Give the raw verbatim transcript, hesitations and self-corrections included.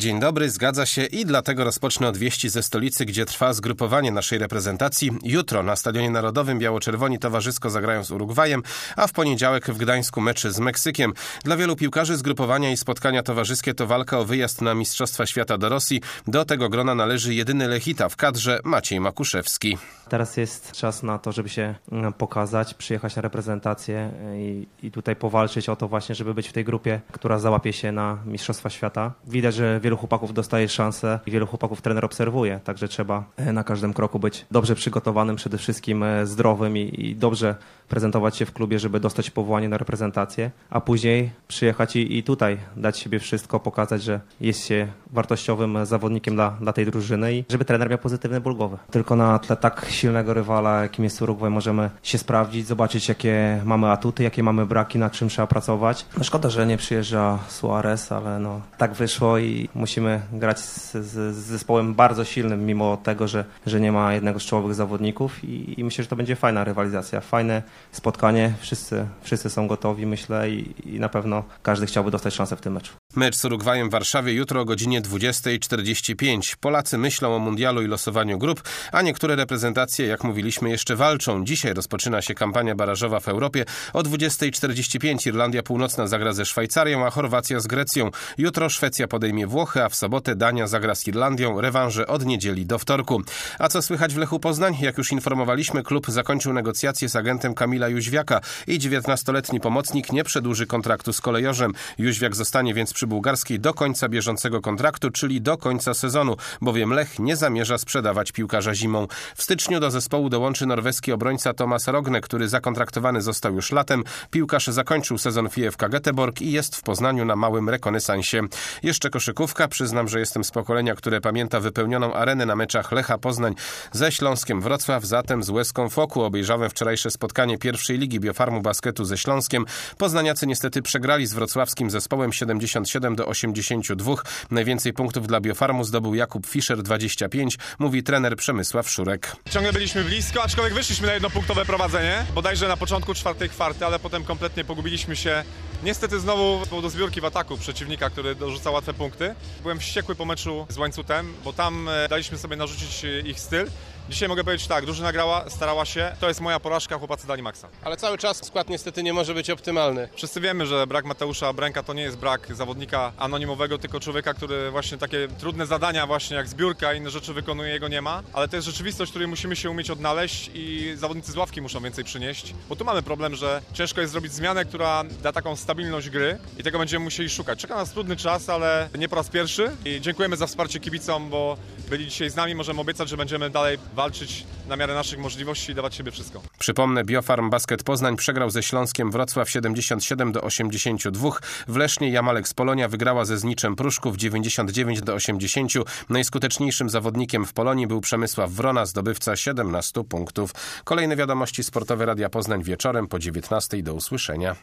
Dzień dobry, zgadza się i dlatego rozpocznę od wieści ze stolicy, gdzie trwa zgrupowanie naszej reprezentacji. Jutro na Stadionie Narodowym biało-czerwoni towarzysko zagrają z Urugwajem, a w poniedziałek w Gdańsku mecz z Meksykiem. Dla wielu piłkarzy zgrupowania i spotkania towarzyskie to walka o wyjazd na Mistrzostwa Świata do Rosji. Do tego grona należy jedyny Lechita w kadrze Maciej Makuszewski. Teraz jest czas na to, żeby się pokazać, przyjechać na reprezentację i, i tutaj powalczyć o to właśnie, żeby być w tej grupie, która załapie się na Mistrzostwa Świata. Widać, że wielu chłopaków dostaje szansę i wielu chłopaków trener obserwuje, także trzeba na każdym kroku być dobrze przygotowanym, przede wszystkim zdrowym i, i dobrze prezentować się w klubie, żeby dostać powołanie na reprezentację, a później przyjechać i, i tutaj dać siebie wszystko, pokazać, że jest się wartościowym zawodnikiem dla, dla tej drużyny i żeby trener miał pozytywny ból głowy. Tylko na tle tak silnego rywala, jakim jest Urugwaj, możemy się sprawdzić, zobaczyć, jakie mamy atuty, jakie mamy braki, nad czym trzeba pracować. No szkoda, że nie przyjeżdża Suarez, ale no tak wyszło i musimy grać z, z, z zespołem bardzo silnym, mimo tego, że, że nie ma jednego z czołowych zawodników i, i myślę, że to będzie fajna rywalizacja, fajne spotkanie. Wszyscy, wszyscy są gotowi, myślę, i, i na pewno każdy chciałby dostać szansę w tym meczu. Mecz z Urugwajem w Warszawie jutro o godzinie dwudziestej czterdzieści pięć. Polacy myślą o mundialu i losowaniu grup, a niektóre reprezentacje, jak mówiliśmy, jeszcze walczą. Dzisiaj rozpoczyna się kampania barażowa w Europie. O dwudziestej czterdzieści pięć Irlandia Północna zagra ze Szwajcarią, a Chorwacja z Grecją. Jutro Szwecja podejmie Włochy, a w sobotę Dania zagra z Irlandią. Rewanże od niedzieli do wtorku. A co słychać w Lechu Poznań? Jak już informowaliśmy, klub zakończył negocjacje z agentem Kamila Jóźwiaka i dziewiętnastoletni pomocnik nie przedłuży kontraktu z Kolejorzem. Jóźwiak zostanie więc przy bułgarskiej do końca bieżącego kontraktu, czyli do końca sezonu, bowiem Lech nie zamierza sprzedawać piłkarza zimą. W styczniu do zespołu dołączy norweski obrońca Tomas Rogne, który zakontraktowany został już latem. Piłkarz zakończył sezon w I F K Göteborg i jest w Poznaniu na małym rekonesansie. Jeszcze koszykówka. Przyznam, że jestem z pokolenia, które pamięta wypełnioną arenę na meczach Lecha Poznań ze Śląskiem Wrocław, zatem z Łezką Foku. Obejrzałem wczorajsze spotkanie pierwszej ligi Biofarmu Basketu ze Śląskiem. Poznaniacy niestety przegrali z wrocławskim zespołem siedemdziesiąt siedem do osiemdziesięciu dwóch. Najwięcej punktów dla Biofarmu zdobył Jakub Fischer, dwadzieścia pięć, mówi trener Przemysław Szurek. Ciągle byliśmy blisko, aczkolwiek wyszliśmy na jednopunktowe prowadzenie, bodajże na początku czwartej kwarty, ale potem kompletnie pogubiliśmy się. Niestety znowu z powodu zbiórki w ataku przeciwnika, który dorzuca łatwe punkty. Byłem wściekły po meczu z Łańcutem, bo tam daliśmy sobie narzucić ich styl. Dzisiaj mogę powiedzieć tak, drużyna grała, starała się. To jest moja porażka, chłopacy dali maksa. Ale cały czas skład niestety nie może być optymalny. Wszyscy wiemy, że brak Mateusza Bręka to nie jest brak zawodnika anonimowego, tylko człowieka, który właśnie takie trudne zadania właśnie jak zbiórka i inne rzeczy wykonuje, jego nie ma. Ale to jest rzeczywistość, w której musimy się umieć odnaleźć i zawodnicy z ławki muszą więcej przynieść. Bo tu mamy problem, że ciężko jest zrobić zmianę, która da taką stabilność gry i tego będziemy musieli szukać. Czeka nas trudny czas, ale nie po raz pierwszy i dziękujemy za wsparcie kibicom, bo byli dzisiaj z nami. Możemy obiecać, że będziemy dalej walczyć na miarę naszych możliwości i dawać siebie wszystko. Przypomnę, Biofarm Basket Poznań przegrał ze Śląskiem Wrocław siedemdziesiąt siedem do osiemdziesięciu dwóch. W Lesznie Jamalek z Polonia wygrała ze Zniczem Pruszków dziewięćdziesiąt dziewięć do osiemdziesięciu. Najskuteczniejszym zawodnikiem w Polonii był Przemysław Wrona, zdobywca siedemnastu punktów. Kolejne wiadomości sportowe Radia Poznań wieczorem po dziewiętnastej. Do usłyszenia.